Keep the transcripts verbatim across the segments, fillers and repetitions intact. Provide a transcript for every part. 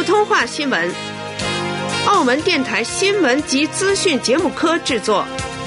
通话新闻，澳门电台新闻及资讯节目科制作。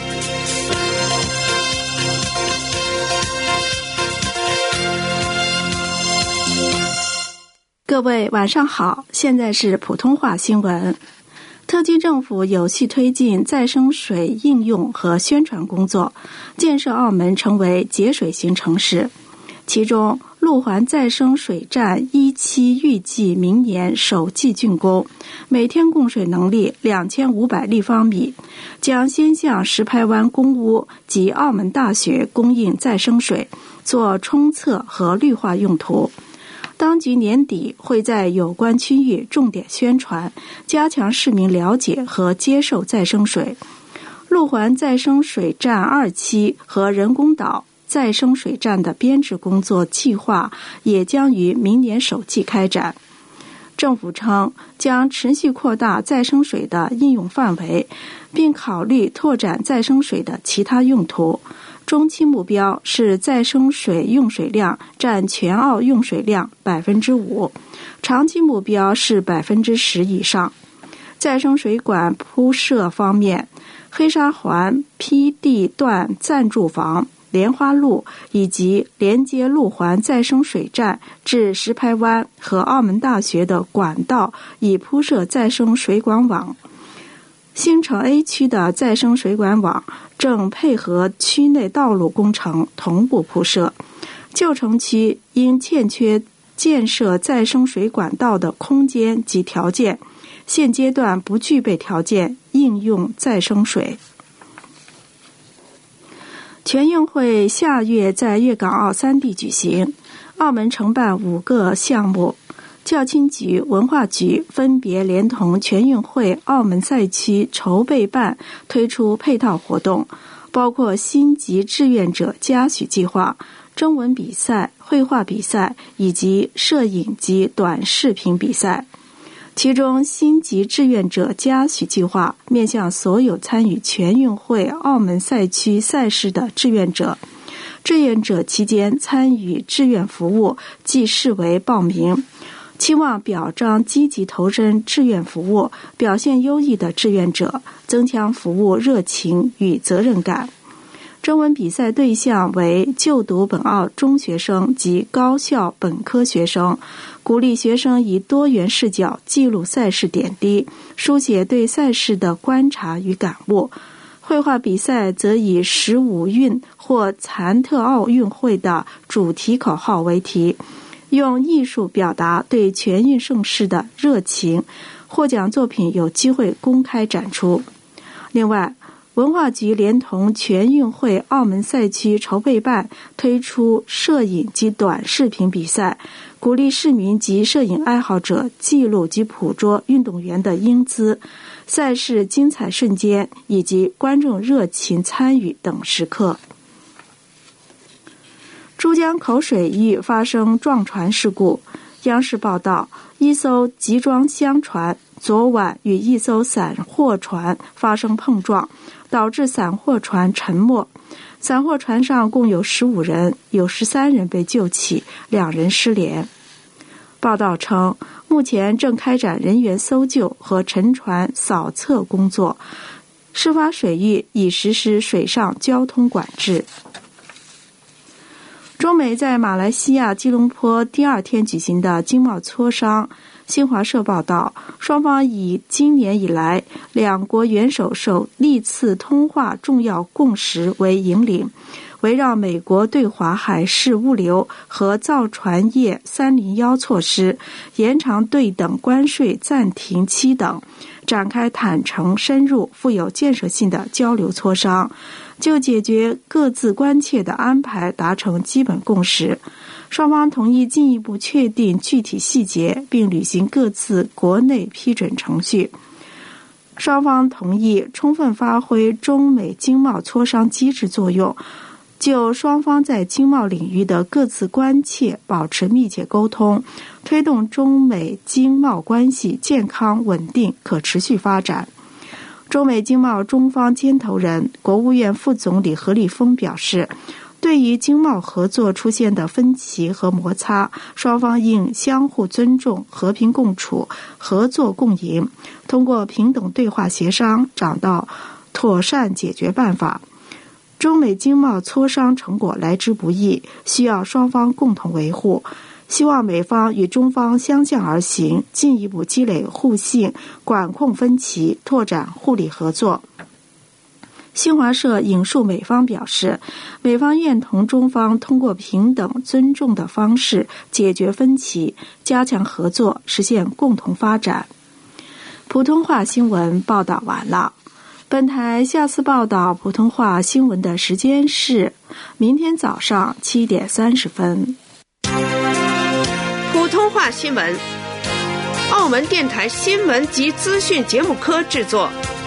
各位晚上好，现在是普通话新闻。特区政府有序推进再生水应用和宣传工作，建设澳门成为节水型城市。其中，路环再生水站一期预计明年首季竣工，每天供水能力两千五百立方米，将先向石排湾公屋及澳门大学供应再生水，做冲测和绿化用途。当局年底会在有关区域重点宣传，加强市民了解和接受再生水。路环再生水站二期和人工岛再生水站的编制工作计划也将于明年首季开展。政府称将持续扩大再生水的应用范围，并考虑拓展再生水的其他用途。中期目标是再生水用水量占全澳用水量百分之五，长期目标是百分之十以上。再生水管铺设方面，黑沙环批地段暂住房、莲花路以及连接路环再生水站至石排湾和澳门大学的管道已铺设再生水管网。新城 A 区的再生水管网正配合区内道路工程同步铺设，旧城区因欠缺建设再生水管道的空间及条件，现阶段不具备条件应用再生水。全运会下月在粤港澳三地举行，澳门承办五个项目。教青局、文化局分别连同全运会澳门赛区筹备办推出配套活动，包括星级志愿者嘉许计划、征文比赛、绘画比赛以及摄影及短视频比赛。其中，星级志愿者嘉许计划面向所有参与全运会澳门赛区赛事的志愿者，志愿者期间参与志愿服务即视为报名。期望表彰积极投身志愿服务、表现优异的志愿者，增强服务热情与责任感。征文比赛对象为就读本澳中学生及高校本科学生，鼓励学生以多元视角记录赛事点滴，书写对赛事的观察与感悟。绘画比赛则以十五运或残特奥运会的主题口号为题，用艺术表达对全运盛事的热情，获奖作品有机会公开展出。另外，文化局连同全运会澳门赛区筹备办推出摄影及短视频比赛，鼓励市民及摄影爱好者记录及捕捉运动员的英姿、赛事精彩瞬间以及观众热情参与等时刻。珠江口水域发生撞船事故，央视报道，一艘集装箱船昨晚与一艘散货船发生碰撞，导致散货船沉没。散货船上共有十五人，有十三人被救起，两人失联。报道称，目前正开展人员搜救和沉船扫测工作，事发水域已实施水上交通管制。中美在马来西亚吉隆坡第二天举行的经贸磋商，新华社报道，双方以今年以来两国元首首历次通话重要共识为引领，围绕美国对华海事物流和造船业三零一措施、延长对等关税暂停期等，展开坦诚、深入、富有建设性的交流磋商，就解决各自关切的安排达成基本共识。双方同意进一步确定具体细节，并履行各自国内批准程序。双方同意充分发挥中美经贸磋商机制作用，就双方在经贸领域的各自关切保持密切沟通，推动中美经贸关系健康、稳定、可持续发展。中美经贸中方牵头人、国务院副总理何立峰表示，对对于经贸合作出现的分歧和摩擦，双方应相互尊重、和平共处、合作共赢，通过平等对话协商找到妥善解决办法。中美经贸磋商成果来之不易，需要双方共同维护。希望美方与中方相向而行，进一步积累互信，管控分歧，拓展互利合作。新华社引述美方表示，美方愿同中方通过平等尊重的方式解决分歧，加强合作，实现共同发展。普通话新闻报道完了。本台下次报道普通话新闻的时间是明天早上七点三十分。 普通话新闻，澳门电台新闻及资讯节目科制作。